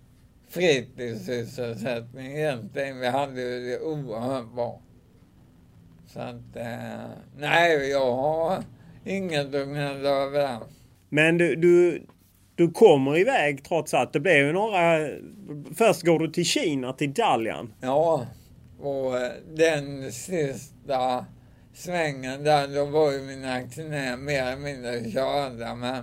S4: fritidssysselsättning egentligen. Vi hade ju det oerhört bra. Så att, eh, nej, jag har inget att gnälla över det.
S3: Men du, du, du kommer iväg trots att det blev ju några... Först går du till Kina, till Dalian.
S4: Ja, och den sista svängen där, då var ju mina knä mer eller mindre körda, men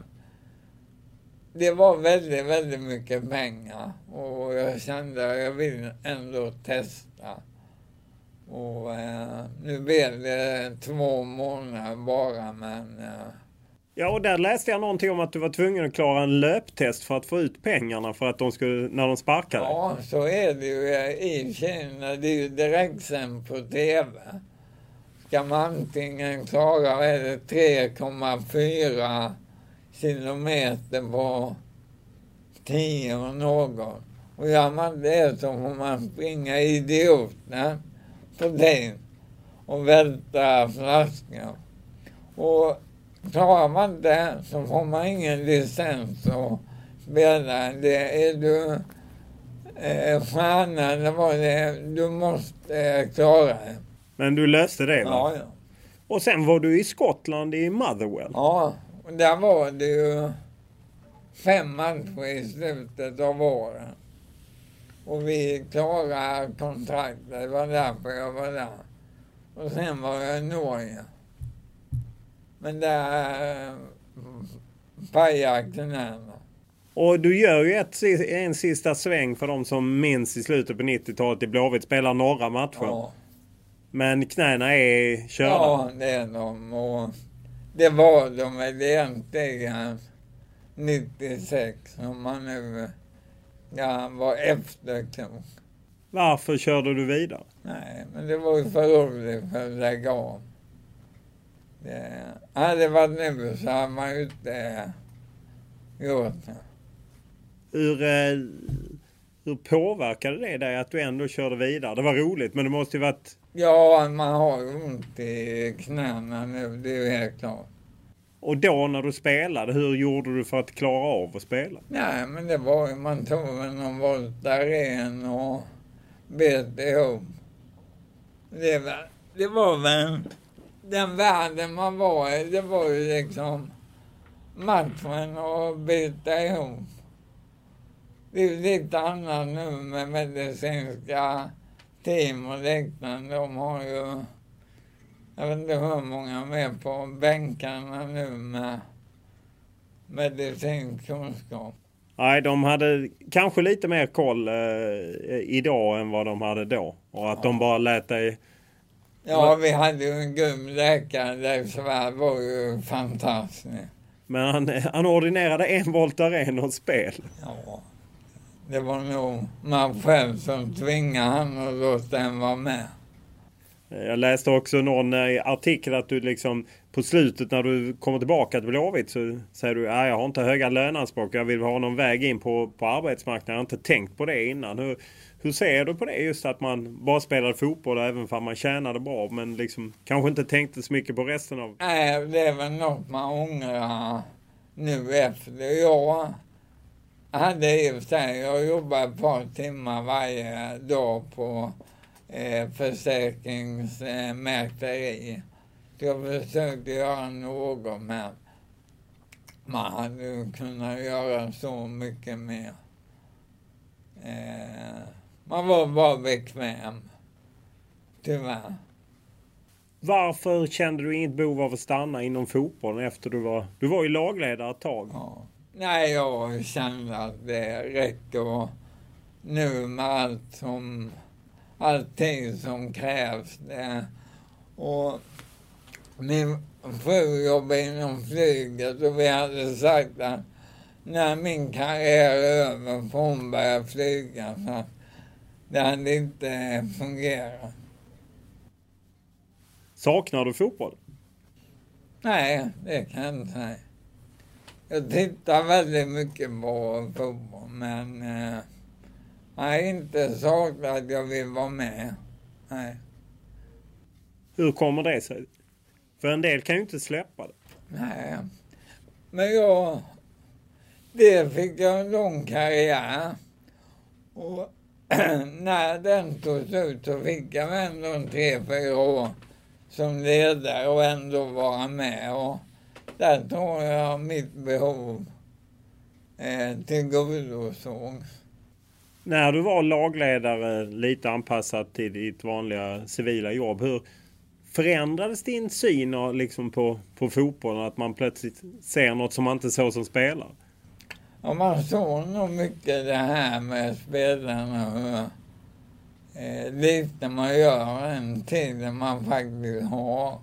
S4: det var väldigt, väldigt mycket pengar och jag kände att jag vill ändå testa. Och eh, nu blev det två månader bara, men... Eh,
S3: Ja, och där läste jag någonting om att du var tvungen att klara en löptest för att få ut pengarna för att de skulle, när de sparkade.
S4: Ja, så är det ju i Kina. Det är ju direktsänd på tv. Ska man antingen klara är det tre komma fyra kilometer på tio och någon. Och gör man det så får man springa idioter på den och välta flaskor. Och klarar man det så får man ingen licens och spela. Det är du eh, stjärna eller vad det är, du måste eh, klara det.
S3: Men du löste det, va?
S4: Ja, ja.
S3: Och sen var du i Skottland i Motherwell.
S4: Ja, och där var det ju fem matcher i slutet av året. Och vi klarade kontraktet, det var därför jag var där. Och sen var jag i Norge. Men där pajade knäna.
S3: Och du gör ju ett, en sista sväng för de som minns i slutet på nittiotalet i Blåvitt, spelar några matcher. Ja. Men knäna är körda.
S4: Ja, det är de. Och det var de väl egentligen nittiosex, om man nu ja, var efterklok.
S3: Varför körde du vidare?
S4: Nej, men det var ju för roligt för att lägga av. Det hade varit nu så hade man ju inte gjort det.
S3: Hur, eh, hur påverkade det dig att du ändå körde vidare? Det var roligt, men det måste ju varit...
S4: Ja, man har ju ont i knäna nu, det är ju helt klart.
S3: Och då när du spelade, hur gjorde du för att klara av att spela?
S4: Nej, men det var ju, man tog en volt där en och bet ihop. Det var, det var väl den världen man var i, det var ju liksom matchen och bita ihop. Det är ju lite annat nu med medicinska team och liknande. De har ju, jag vet inte hur många med på bänkarna nu med medicinsk kunskap.
S3: Nej, de hade kanske lite mer koll eh, idag än vad de hade då. Och att ja. de bara lät dig...
S4: Ja, vi hade ju en grym läkare där i Sverige, var ju fantastiskt.
S3: Men han, han ordinerade en Voltaren och spel.
S4: Ja, det var nog man själv som tvingade han att låta den vara med.
S3: Jag läste också någon artikel att du liksom på slutet när du kommer tillbaka till Blåvitt så säger du att jag har inte höga löneanspråk, jag vill ha någon väg in på, på arbetsmarknaden, jag har inte tänkt på det innan. Hur, hur ser du på det, just att man bara spelade fotboll även för man tjänade bra men liksom kanske inte tänkte så mycket på resten av...
S4: Nej, det är väl något man ångrar nu efter. Jag hade i och för sig, jag jobbade ett par timmar varje dag på eh, försäkringsmäkleri. Jag försökte göra något, men man hade ju kunnat göra så mycket mer. Eh, man var bara bekväm, tyvärr.
S3: Varför kände du inget behov av att stanna inom fotbollen efter du var... Du var ju lagledare ett tag.
S4: Ja. Nej, jag kände att det räcker nu med allt som... allting som krävs. Det. Och min fru jobbade inom flyget och vi hade sagt att när min karriär är över får hon börja flyga. Så det hade inte fungerat.
S3: Saknar du fotboll?
S4: Nej, det kan jag inte säga. Jag tittar väldigt mycket på fotboll, men eh, jag har inte sagt att jag vill vara med. Nej.
S3: Hur kommer det sig? För en del kan ju inte släppa det.
S4: Nej, men jag... Det fick jag en lång karriär. Och när den tog ut så fick jag ändå tre, fyra år som ledare och ändå vara med. Och där tror jag mitt behov eh, tillgodosåg.
S3: När du var lagledare, lite anpassat till ditt vanliga civila jobb, hur förändrades din syn och liksom på, på fotbollen? Att man plötsligt ser något som man inte såg som spelare?
S4: Ja, man såg nog mycket det här med spelarna. Hur eh, lite man gör en tid man faktiskt har.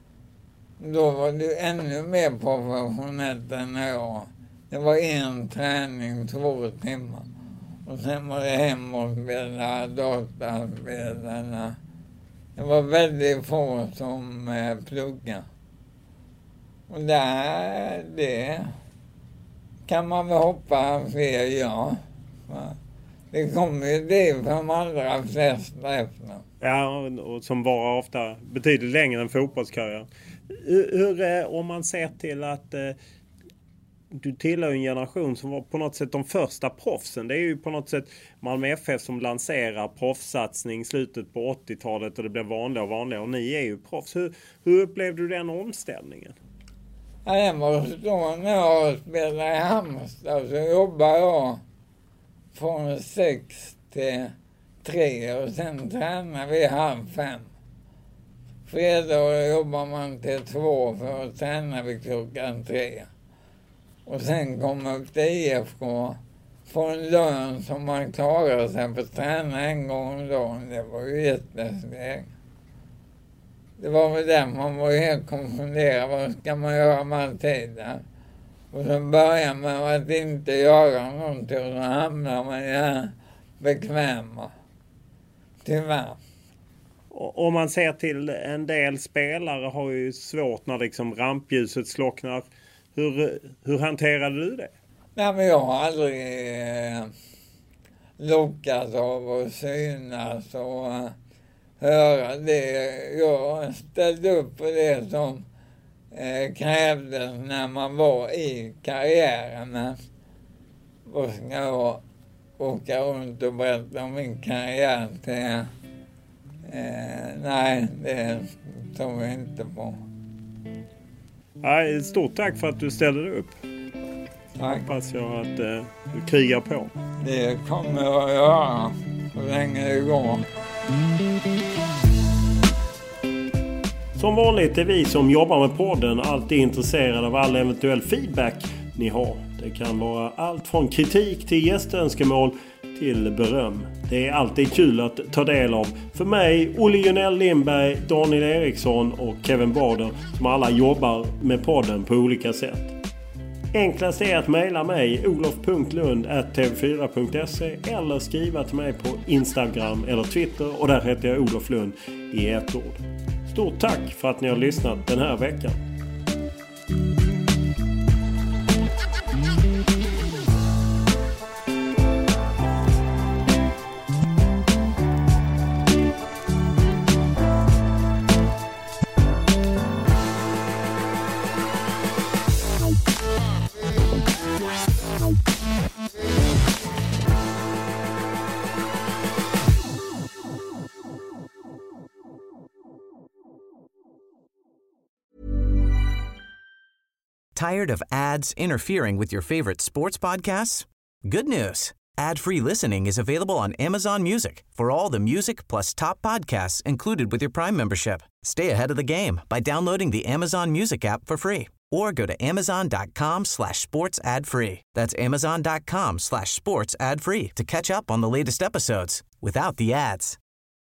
S4: Då var det ännu mer professionellt än jag. Det var en träning, två timmar. Och sen var det hem och spela dataspelarna. Det var väldigt få som eh, pluggade. Och där, det kan man väl hoppa fler, ja. Det kommer ju det för de allra flesta efter.
S3: Ja, och som var ofta betydligt längre än fotbollskarriär. Hur, hur, om man ser till att eh, du tillhör en generation som var på något sätt de första proffsen. Det är ju på något sätt Malmö F F som lanserar proffssatsning i slutet på åttiotalet och det blev vanligare och vanligare. Och ni är ju proffs. Hur, hur upplevde du den omställningen?
S4: Ja, jag måste då när jag spelade i Halmstad så jobbade jag från sex till tre och sen tränade vi halv fem. Fredag jobbar man till två för att träna vid klockan tre. Och sen kom upp till I F K, få en lön som man klarar sig för att träna en gång om dagen. Det var ju jättesteg. Det var väl där man var helt konfunderad. Vad ska man göra med all tiden? Och så börjar man att inte göra någonting och så hamnar man i det här bekväma. Tyvärr.
S3: Om man ser till en del spelare har ju svårt när liksom rampljuset slocknar. Hur, hur hanterade du det?
S4: Nej, men jag har aldrig eh, lockats av att synas och eh, höra det. Jag ställde upp på det som eh, krävdes när man var i karriären. Men vad ska jag åka runt och berätta om min karriär till? Eh, nej, det tror jag inte på.
S3: Ja, stort tack för att du ställde upp.
S4: Tack.
S3: Hoppas jag att eh, du krigar på.
S4: Det kommer jag göra så länge det går.
S3: Som vanligt är vi som jobbar med podden alltid intresserade av all eventuell feedback ni har. Det kan vara allt från kritik till gästönskemål till beröm. Det är alltid kul att ta del av. För mig, Olle Jonell Lindberg, Daniel Eriksson och Kevin Bader som alla jobbar med podden på olika sätt. Enklast är att mejla mig olof punkt lund at t v fyra punkt se eller skriva till mig på Instagram eller Twitter och där heter jag Olof Lund i ett ord. Stort tack för att ni har lyssnat den här veckan.
S1: Tired of ads interfering with your favorite sports podcasts? Good news. Ad-free listening is available on Amazon Music for all the music plus top podcasts included with your Prime membership. Stay ahead of the game by downloading the Amazon Music app for free or go to amazon.com slash sports ad free. That's amazon.com slash sports ad free to catch up on the latest episodes without the ads.